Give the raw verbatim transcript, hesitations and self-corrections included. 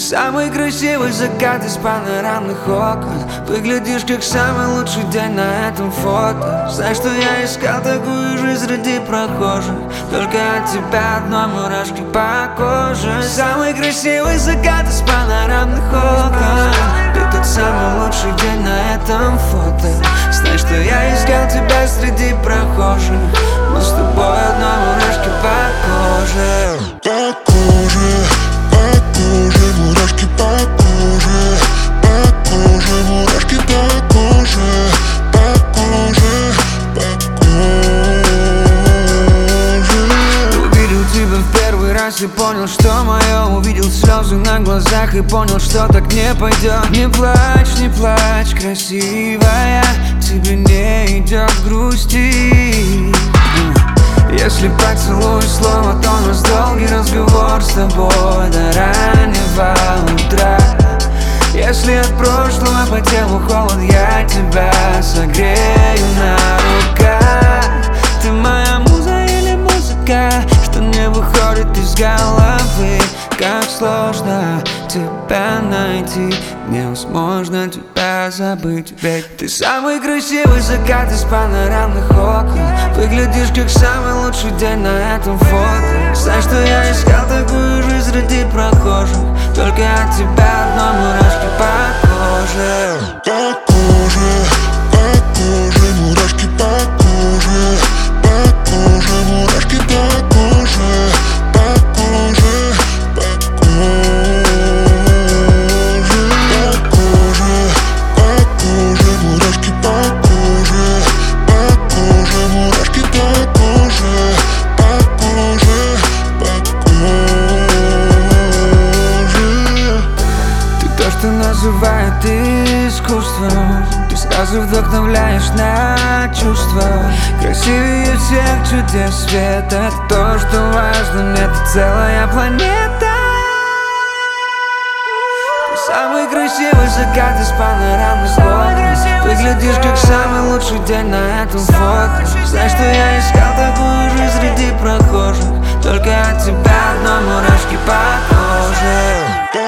самый красивый закат из панорамных окон. Выглядишь как самый лучший день на этом фото. Знаешь, что я искал такую жизнь среди прохожих, только от тебя одной мурашки по коже. Самый красивый закат из панорамных окон. Ты тот самый лучший день на этом фото. Знаешь, что я искал тебя среди прохожих. Мы с тобой одной мурашки по коже. По коже, по коже, мурашки по коже. По коже, мурашки по коже. По коже, по коже. Увидел тебя в первый раз и понял, что мое. Увидел слезы на глазах и понял, что так не пойдет. Не плачь, не плачь, красивая, тебе не идет грусти. Если поцелуй слово, то у нас долгий разговор с тобой до раннего утра. Если от прошлого по телу холод, я тебя согрею на руках. Ты моя муза или музыка, что не выходит из головы. Как сложно тебя найти, невозможно тебя забыть. Ведь ты самый красивый закат из панорамных окон. Выглядишь как самый лучший день на этом фото. Знаешь, что я искал такую жизнь среди прохожих, только от тебя одной мурашки по коже. По коже, по коже, мурашки по коже. По коже, мурашки по коже. По коже, по коже. По коже, по коже, мурашки по коже. По коже, мурашки по коже. По коже, по коже. Ты то, что называют искусством. Ты сразу вдохновляешь на чувства. Красивее всех чудес света. То, что важно, мне ты целая планета. Ты самый красивый закат из панорамных окон. Выглядишь как самый лучший день на этом фото. Знаешь, что я искал такую жизнь среди прохожих, только от тебя одной мурашки по коже.